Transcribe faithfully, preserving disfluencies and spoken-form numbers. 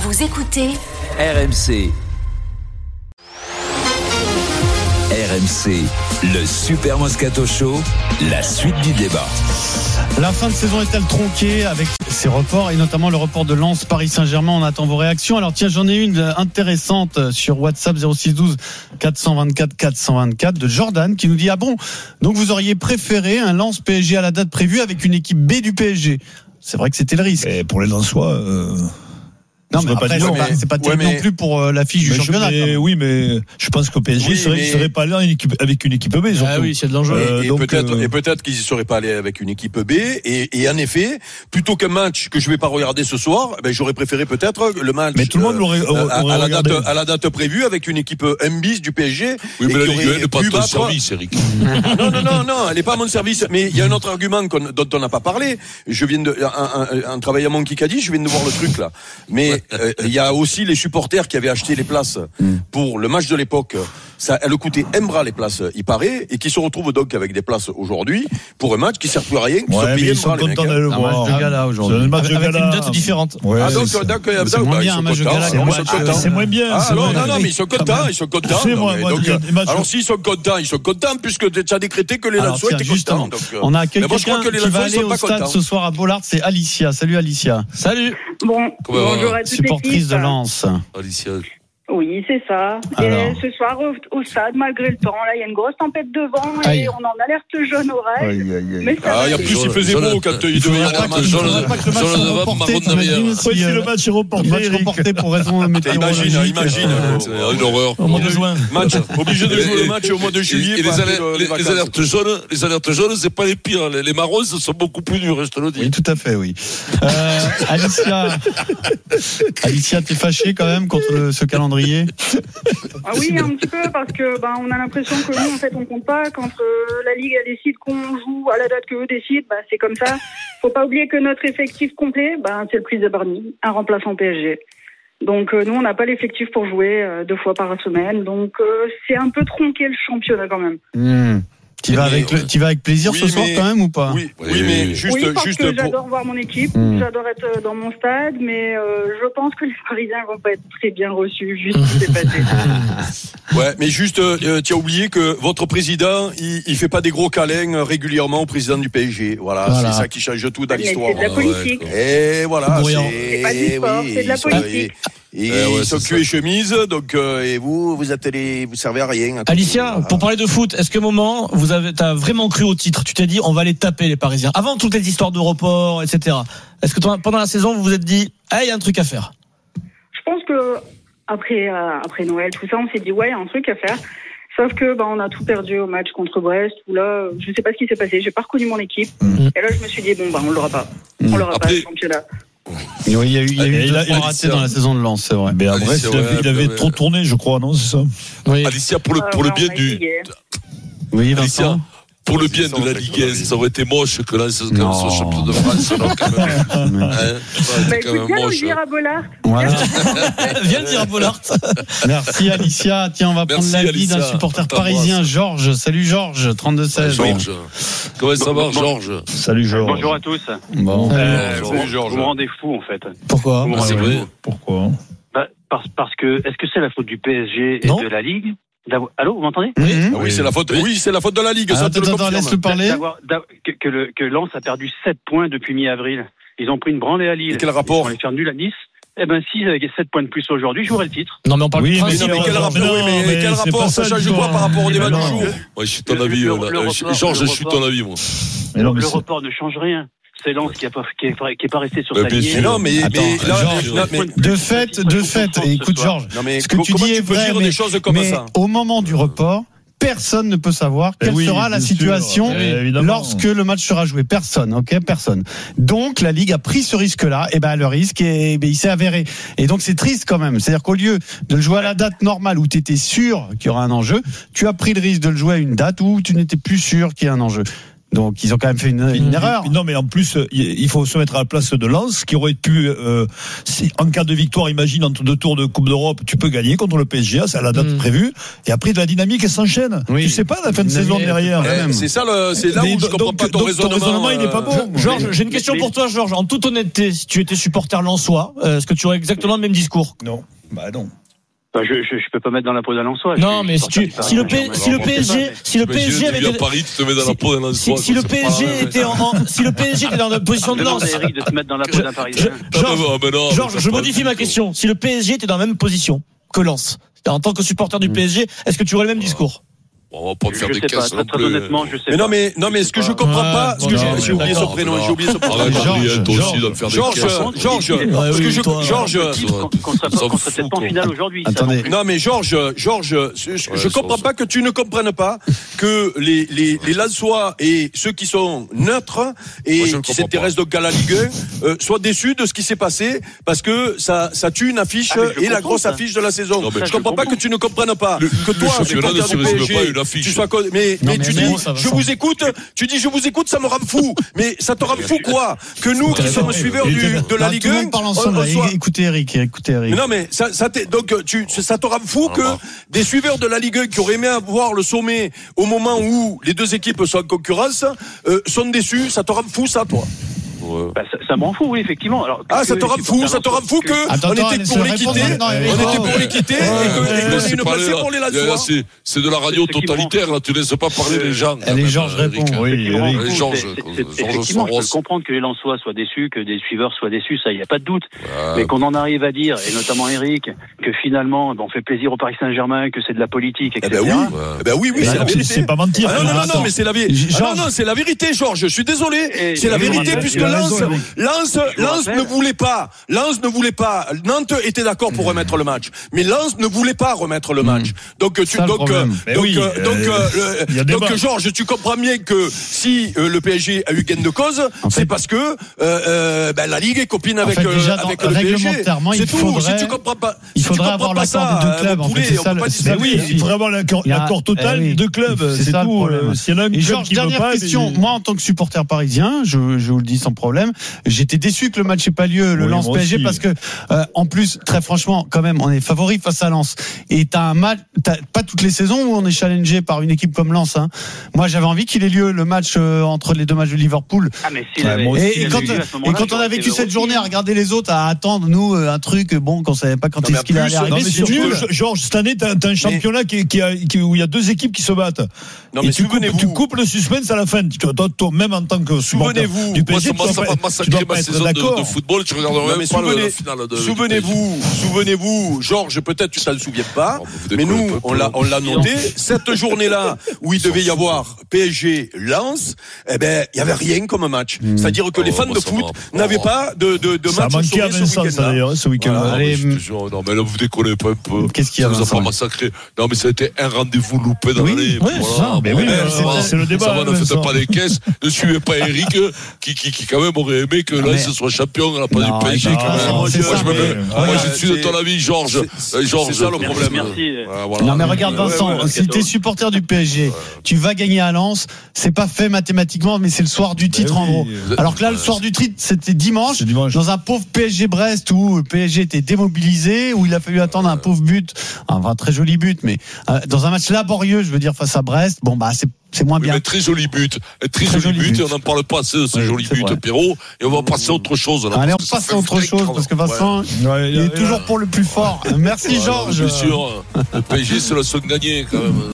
Vous écoutez R M C. R M C, le Super Moscato Show, la suite du débat. La fin de saison est-elle tronquée avec ces reports et notamment le report de Lens Paris Saint-Germain? On attend vos réactions. Alors tiens, j'en ai une intéressante sur WhatsApp zéro six douze quatre cent vingt-quatre quatre cent vingt-quatre de Jordan qui nous dit: ah bon, donc vous auriez préféré un Lens P S G à la date prévue avec une équipe B du P S G? C'est vrai que c'était le risque. Et pour les Lensois, euh... Non, mais après, c'est, pas, c'est pas terrible ouais, mais... non plus pour euh, l'affiche du championnat. Mais, oui, mais je pense qu'au P S G, oui, serait, mais... ils ne seraient pas allés une équipe, avec une équipe B. Ah oui, c'est de l'enjeu. Euh, et, donc, peut-être, euh... et peut-être qu'ils ne seraient pas allés avec une équipe B. Et, et en effet, plutôt qu'un match que je ne vais pas regarder ce soir, ben, j'aurais préféré peut-être le match mais tout le monde l'aurait, euh, aurait à, à, la date, regardé. à la date prévue avec une équipe M bis du P S G. Oui, mais la Ligue un n'est pas ton battre... service, Eric. non, non, non, non, elle n'est pas à mon service. Mais il y a un autre argument qu'on, dont on n'a pas parlé. Je viens de, en, en, en travaillant mon Kikadi, je viens de voir le truc là. Mais euh, il y a aussi les supporters qui avaient acheté les places pour le match de l'époque. Ça, elle coûtait un bras les places, il paraît, et qui se retrouvent donc avec des places aujourd'hui pour un match qui sert plus à rien, qui ouais, sont payés un bras les mecs. Un match de gala aujourd'hui. Un match de avec gala. une date différente. Ouais, ah donc, c'est, d'accord, c'est d'accord, moins bah, bien un match de gala. C'est, moins, c'est moins bien. Ah, c'est non, moins non, bien. non, mais ils sont contents, ils sont contents. C'est non, moi, mais, moi, donc, matchs... alors s'ils sont contents, ils sont contents puisque tu as décrété que les Lensois étaient contents. Donc, on a quelqu'un moi, je crois que les qui va Lensois aller au stade ce soir à Bollard, c'est Alicia. Salut Alicia. Salut. Bon, bonjour à toute supportrice l'équipe. de Lens. Alicia. Oui, c'est ça. Alors. Et ce soir, au, au stade, malgré le temps, là, il y a une grosse tempête de vent et Aïe. on en alerte jaune orage. Aïe, aïe, aïe. Mais ça Ah, il y a va plus, il faisait beau quand il devait y avoir un match. Si le match est reporté, match reporté pour raison météorologique. Imagine, imagine. Une horreur. Au mois de juin. Match, obligé de jouer le match au mois de juillet. Et les, alerte, les, les alertes jaunes, les alertes jaunes, c'est pas les pires. Les, les marrons, ce sont beaucoup plus durs, je te le dis. Oui, tout à fait, oui. Euh, Alicia, Alicia, t'es fâchée quand même contre le, ce calendrier? Ah oui, un petit peu, parce que ben, on a l'impression que nous, en fait, on compte pas. Quand euh, la Ligue elle décide qu'on joue à la date qu'eux décident, bah, c'est comme ça. Faut pas oublier que notre effectif complet, bah, c'est le Pris de Barny, un remplaçant P S G. Donc euh, nous, on n'a pas l'effectif pour jouer euh, deux fois par semaine. Donc euh, c'est un peu tronqué le championnat quand même. Mmh. Tu vas, avec le, tu vas avec plaisir oui, ce soir mais, quand même ou pas? Oui, oui, oui mais juste, oui, parce juste que pour... j'adore voir mon équipe, mmh. j'adore être dans mon stade, mais euh, je pense que les Parisiens vont pas être très bien reçus vu ce qui s'est passé. Ouais, mais juste, euh, tu as oublié que votre président, il, il fait pas des gros câlins régulièrement au président du P S G. Voilà, voilà. C'est ça qui change tout dans mais l'histoire. C'est de la politique. Et voilà, c'est, c'est pas du sport, oui, c'est de la politique. Et eh ouais, ils sont cul et chemise, donc euh, et vous, vous êtes les, vous servez à rien. À Alicia, voilà. Pour parler de foot, est-ce qu'à un moment vous avez, t'as vraiment cru au titre? Tu t'es dit, on va les taper les Parisiens. Avant toutes les histoires de report, et cetera. Est-ce que pendant la saison vous vous êtes dit, ah, il y a un truc à faire? Je pense que après euh, après Noël, tout ça, on s'est dit ouais, il y a un truc à faire. Sauf que bah on a tout perdu au match contre Brest où là, je sais pas ce qui s'est passé, j'ai pas reconnu mon équipe. Mmh. Et là, je me suis dit bon bah on l'aura pas, on l'aura Après... pas le championnat. Oui, il y a eu, il y a eu deux fois raté dans la saison de Lens, c'est vrai. Mais après, Alicia, il avait, ouais, il avait ouais. trop tourné, je crois, non, c'est ça? Oui. Alicia, pour le, pour euh, le bien du. Oui, Alicia, Vincent. pour le bien de la Ligue un, ça aurait été moche que Lens soit champion de France. Non, quand même. Hein, bah, écoute, viens nous dire à Bollard. Voilà. Viens le dire à Bollard. Merci Alicia. Tiens, on va Merci, prendre l'avis Alicia. d'un supporter parisien, Georges. Salut Georges, trente-deux seize. Georges. Comment ça va, Georges? Salut Georges. Bonjour à tous. Bon. Euh, Salut, vous, Georges. vous me rendez fou en fait. Pourquoi? Vous me Ah, c'est rendez vrai. fou. Pourquoi? Bah, parce, parce que, est-ce que c'est la faute du P S G et Non. de la Ligue? D'avoir... Allô, vous m'entendez? Oui, Ah oui, c'est la faute. Oui, c'est la faute de la Ligue. Ah, ça, attends, te le attends, confirme. laisse-le parler. D'avoir, d'avoir, que, que, le, que Lens a perdu sept points depuis mi-avril. Ils ont pris une branlée à Lille. Et quel rapport? Ils vont les faire nul à Nice. Eh ben, si, avec sept points de plus aujourd'hui, j'aurais le titre. Non, mais on parle Oui, de mais principe. Non, mais quel non, rapport? non, Oui, mais mais quel c'est rapport? pas Ça ça, change le quoi joueur. par rapport au débat du Non. jour? Ouais, je suis ton Le- avis. le- Là. le report, Georges, le je suis report. ton avis, moi. Mais non, le mais c'est... report ne change rien. C'est Lens qui est pas, qui est, qui est pas resté sur Mais sa bien ligne. sûr. Mais non, mais, Attends, mais là, Georges, là, mais, De fait, de fait, et écoute Georges, non, mais ce que co- tu comment dis tu est peux vrai, dire mais, des choses comme mais ça? au moment du report, personne ne peut savoir quelle oui, sera la bien situation sûr, évidemment. lorsque le match sera joué. Personne, ok, personne. Donc la Ligue a pris ce risque-là, et ben le risque, est, ben, il s'est avéré. Et donc c'est triste quand même. C'est-à-dire qu'au lieu de le jouer à la date normale où tu étais sûr qu'il y aura un enjeu, tu as pris le risque de le jouer à une date où tu n'étais plus sûr qu'il y a un enjeu. Donc ils ont quand même fait une, une erreur. Non, mais en plus, il faut se mettre à la place de Lens, qui aurait pu, euh, si, en cas de victoire, imagine entre deux tours de Coupe d'Europe, tu peux gagner contre le P S G, c'est à la date mmh. prévue. Et après, de la dynamique, elle s'enchaîne. Oui. Tu sais pas la fin de saison derrière. Eh, c'est ça, le, c'est là mais où je comprends donc, pas ton donc, raisonnement. Ton raisonnement, il n'est pas bon. Georges, j'ai une question mais, pour toi, Georges. En toute honnêteté, si tu étais supporter lensois, est-ce que tu aurais exactement le même discours? Non. Bah non. Bah je, je je peux pas mettre dans la peau d'un Lensois. Non, mais si tu si le P, si le P S G si le P S G avait été Paris, tu te mets dans la peau d'un Lensois. Si le P S G était en si le P S G était dans la position de Lens. Eric de se mettre dans la peau d'un Parisien. Georges, je modifie ma question. Si le P S G était dans la même position que Lens, en tant que supporter du P S G, est-ce que tu aurais le même discours? On va pas te faire je des caisses. Pas, très honnêtement, je sais mais pas. non, mais, non, mais ce que je comprends pas, ce que j'ai, j'ai oublié ce prénom, j'ai oublié ce prénom. Georges, Georges, Georges, ce que je, Georges, qu'on serait peut-être pas en finale aujourd'hui. Attendez. Non, mais Georges, Georges, je comprends pas que tu ne comprennes pas que les, les, les Lensois et ceux qui sont neutres et qui s'intéressent donc à la Ligue un, soient déçus de ce qui s'est passé parce que ça, ça tue une affiche et la grosse affiche de la saison. Je comprends pas que tu ne comprennes pas que toi, supporter du P S G, tu sois mais mais, mais tu dis bon, je vous écoute tu dis je vous écoute ça me rend fou mais ça te rend fou quoi que nous qui sommes suiveurs du, de la Ligue un parle ensemble, soit... écoutez Eric écoutez Eric mais non mais ça ça donc tu ça te rend fou que des suiveurs de la Ligue un qui auraient aimé avoir le sommet au moment où les deux équipes sont en concurrence euh, sont déçus. Ça te rend fou ça toi? Bah, ça, ça m'en fout, oui, effectivement. Alors, ah, ça te rend fou, ça te rend fou que attends, on était pour les quitter, on était pour les quitter et que c'est une passée pour les Lensois. C'est, c'est de la radio totalitaire, là, tu laisses pas parler les gens. Les Georges répondent. Oui, les Georges. Effectivement, je peux comprendre que les Lensois soient déçus, que des suiveurs soient déçus, ça, il n'y a pas de doute. Mais qu'on en arrive à dire, et notamment Eric, que finalement, on fait plaisir au Paris Saint-Germain, que c'est de la politique, et cetera. Eh ben oui, eh ben oui, oui, c'est la vérité. C'est pas mentir. Non, non, non, mais c'est la vérité. Non, non, c'est la vérité, Georges. Je suis désolé. C'est la vérité puisque Lens, Lens, Lens ne voulait pas. Lens ne voulait pas. Nantes était d'accord pour remettre le match, mais Lens ne voulait pas remettre le match. Donc tu, donc, euh, donc, oui, euh, donc, euh, euh, donc, Georges, tu comprends bien que si euh, le P S G a eu gain de cause, en fait, c'est parce que euh, euh, ben, la Ligue est copine avec, en fait, déjà, euh, avec le P S G. C'est tout. Faudrait, si tu comprends pas, il si faudrait tu avoir pas l'accord ça, des deux clubs. En fait, c'est ça. Mais oui, il faudrait avoir l'accord, l'accord total des deux clubs. C'est tout. S'il y en a un club qui veut pas. Question. Moi, en tant que supporter parisien, je vous le dis sans problème, j'étais déçu que le match n'ait pas lieu, le oui, Lens P S G, aussi. Parce que euh, en plus, très franchement, quand même, on est favori face à Lens. Et t'as un match, t'as pas toutes les saisons où on est challengé par une équipe comme Lens. Hein. Moi, j'avais envie qu'il ait lieu le match euh, entre les deux matchs de Liverpool. Ah, mais si ouais, et, et, quand, et quand on a vécu cette journée à regarder les autres, à attendre nous un truc, bon, qu'on savait pas quand est-ce qu'il allait arriver. C'est nul. Georges, cette année, t'as, t'as un championnat mais, qui, qui a, qui, où il y a deux équipes qui se battent. Non, mais et tu coupes, tu coupes le suspense à la fin. Tu, toi, toi, même en tant que supporter du P S G, moi, ça m'a massacré ma saison de football. Je regarderai même pas la finale de. Souvenez-vous, souvenez-vous, Georges, peut-être tu t'en souviens pas, mais nous, on l'a, on l'a noté. Cette journée-là où il devait y avoir P S G Lens, eh ben, il y avait rien comme match. C'est-à-dire que les fans de foot n'avaient pas de de de match au sommet ce week-end-là. D'ailleurs, ce week-end-là. Allez, non mais là vous déconnez pas un peu. Qu'est-ce qu'il y a? Ça vous a pas massacré. Non mais ça a été un rendez-vous loupé dans l'année. Mais oui, c'est le débat. Ça va, ne faites pas les caisses. Ne suivez pas Eric qui qui qui quand même aurait aimé que Lens soit champion à la place du P S G. Moi je suis de ton avis, Georges. Georges, c'est ça le problème. Merci. Non mais regarde Vincent, si t'es supporter du P S G, tu vas gagner à Lens, c'est pas fait mathématiquement, mais c'est le soir du titre en gros. Alors que là, le soir du titre, c'était dimanche, dans un pauvre P S G Brest où le P S G était démobilisé, où il a fallu attendre un pauvre but, un très joli but, mais dans un match laborieux, je veux dire, face à Brest, bon bah c'est c'est moins bien. Oui, mais très joli but, un très, très joli, joli but, but. Et on n'en parle pas assez de ce oui, joli but, vrai. Pierrot. Et on va passer à autre chose. Là, Allez, on passe à autre chose parce que Vincent, ouais. il est ouais, toujours ouais. pour le plus fort. Merci ouais, Georges. Bien sûr, le P S G, c'est la seule gagnée quand même.